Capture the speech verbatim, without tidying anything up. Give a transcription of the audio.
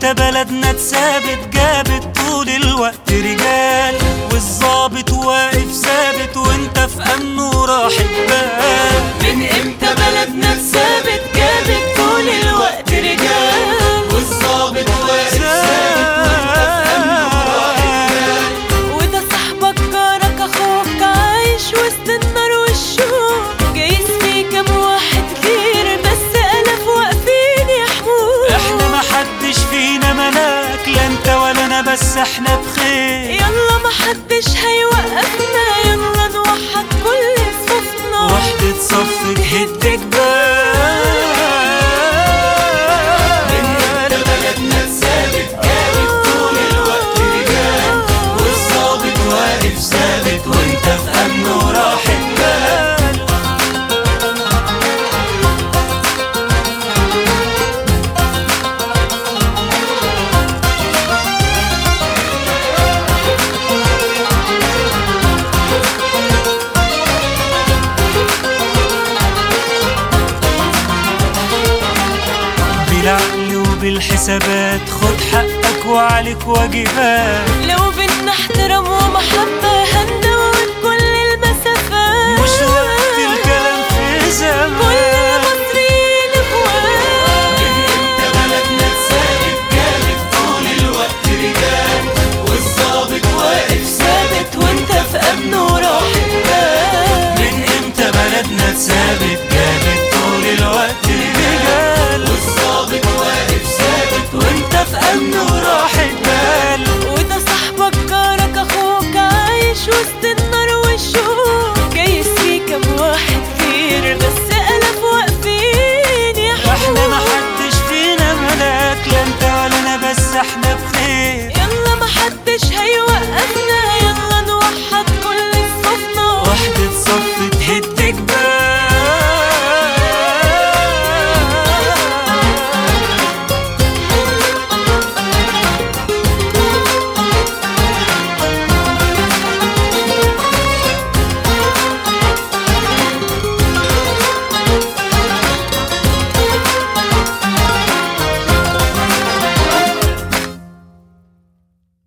امتى بلدنا اتثابت جابت طول الوقت رجال، والظابط واقف ثابت وانت في امن وراحة بال. من امتى بلدنا اتثابت جابت طول الوقت رجال، والظابط واقف ثابت وانت في امن وراحة بال. وده صاحبك جارك اخوك عايش وسط النار والشوق، جايز فيه كام واحد غير بس الاف واقفين يحموك. احنا محدش فينا ملاك، لا انت ولا انا، بس احنا بخير. يلا محدش هيوقفنا، يلا نوحد كل صفوفنا، وحدة صف جهد جبال. من امتى بلدنا اتثابت جابت طول الوقت رجال، والظابط واقف ثابت وانت في امن وراحة بال. بالعقل وبالحسابات خد حقك وعليك واجبات. لو بينا احترام ومحبة